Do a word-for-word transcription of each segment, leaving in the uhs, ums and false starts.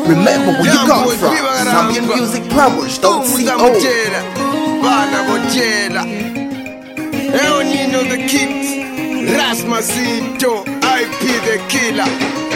Remember where you come from. Zambian Music Plumbers, don't see old. Bana Bojela. El Nino the Kids. Rasmasito. I P the killer.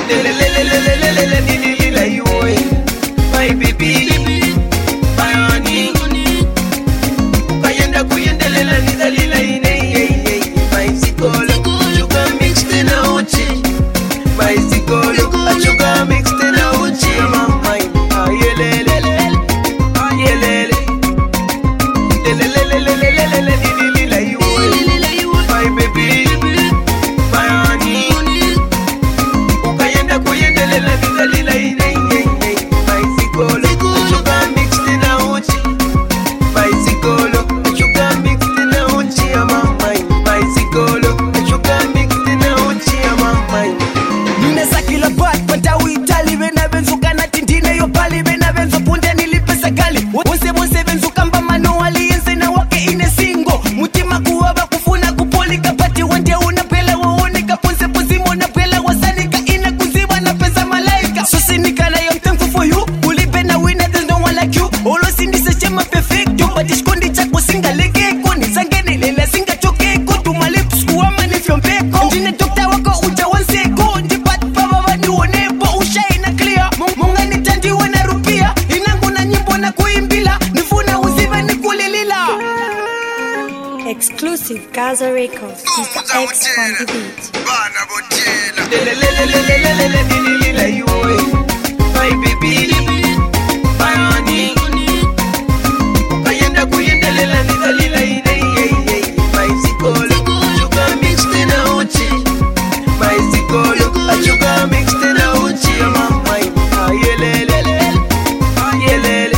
My baby, my honey. Kayenda kuyenda lela nida lila ine. My sikolo, chuka mixed in a uchi. My sikolo, a chuka mixed in a uchi. Mama, ayelele, ayelele, lelelelelelelelele lila you. My baby, my honey. Kayenda kuyenda lela nida lila ine. My sikolo, chuka mixed in a uchi. My sikolo, chuka mixed in a uchi. Mama, my sikolo, chuka mixed in a uchi. Mama. Sakila bat panta uitali bena benzo kana tindine yo pali bena benzo punde nilipesa gali wonse wonse benzo kamba mano aliyense na wake ine singo mutima kuwaba kufuna kupolika pati wende unapela waonika ponse pozimo na pela wasanika ina kuziba na pesa malaika so sinika na I'm thankful for you ulipe na winner there's no one like you olo sindise chema perfect you but ishkondi chako singa leke koni sangene lela singa choke ko tu malips kuama ni fyompeko ndine dokta wako uja wanse ko Exclusive Gaza Records. Mister X on the beat. Bana Bojela. My baby, my honey. Kayenda kuyenda lela nida lila ine. My sikolo, chuka mixed in a uchi. My sikolo, a chuka mixed in a uchi. Mama, ayelele, ayelele,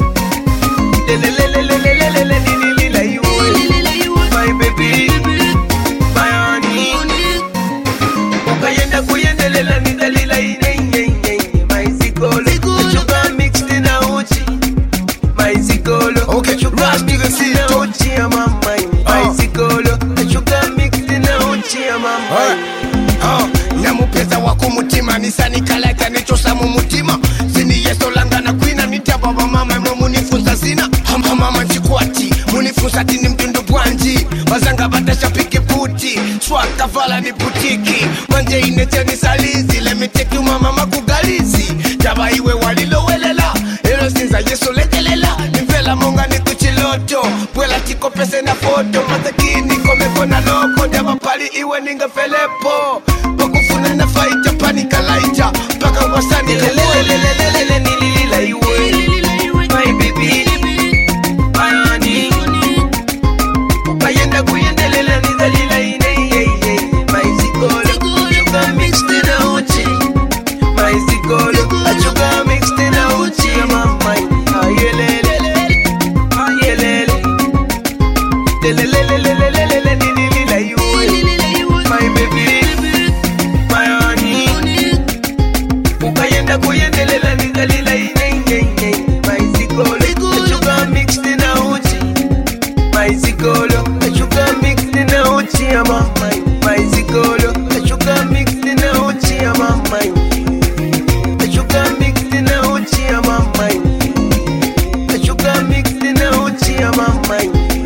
lelelelelelelelele. My baby, my honey. Kayenda kuyenda lela nida lila ine. My sikolo, chuka mixed in a uchi. My sikolo, Okay, chuka mixed in a uchi. Mama, my sikolo, chuka mixed in a uchi. Mama. Oh, namupeza wako mutima nisani kalata nichosa mu mutima zini yeso langa na kwina nitia baba mama mwe munifunza zina hama mama chikwati munifunza tini mtundu bwanji wazanga batasha piki puti swaka vala ni butiki manje ineche ni salizi let me take you mama makugalizi taba iwe walilo welela elo sinza yeso lekelela nivela monga ni kuchiloto pwela tiko pese na foto matakini kome kona loko daba pali iwe ninga felepo pakufuna na faita panika laita paka wasani Lelelelelelele nilila iwe. My baby, my honey. Kayenda kuyenda lela nida lila ine. My sikolo, chuka mixed in a uchi. My sikolo, chuka mixed in a uchi. Mama, ayelele, ayelele, lelelelelelelele nilila iwe. My baby, my honey. Kayenda kuyenda lela nida lila ine. My sikolo, chuka mixed in a uchi. My sikolo, chuka mixed in a uchi. Mama, my sikolo, chuka mixed in a uchi. Mama, chuka mixed in a uchi. Mama, chuka mixed in a uchi. Mama.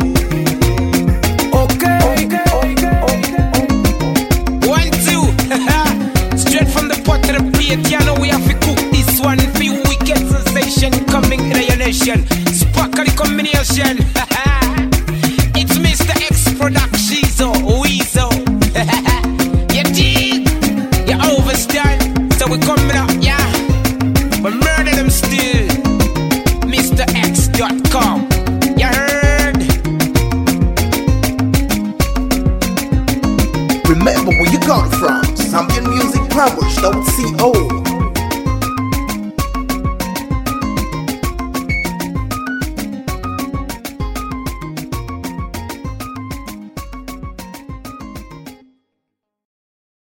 Okay. One, two. Straight from the pot to the plate. You know we have to cook this one for you. We get sensation coming in your nation. Sparkly combination. It's Mister X Production. Weasel. You dig? You overstand. So we coming up, yeah. We murder them still. Mister X dot com. You heard? Remember where you come from. Zambian Music Plumbers, don't see old.